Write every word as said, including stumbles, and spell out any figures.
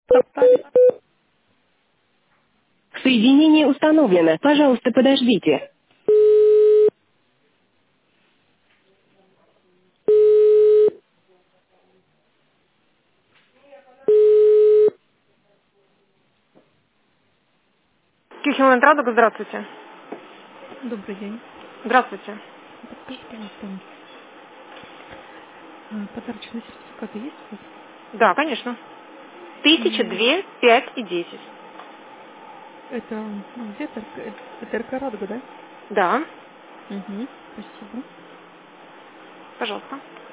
Попали. Соединение установлено. Пожалуйста, подождите. Кихиланд Радуга, здравствуйте. Добрый день. Здравствуйте. Подскажите, пожалуйста, а, подарочные сертификаты есть у вас? Да, конечно. Тысяча, М, две, пять и десять. Это ну, где это? РК это РК Радуга, да? Да, Угу. Спасибо. пожалуйста.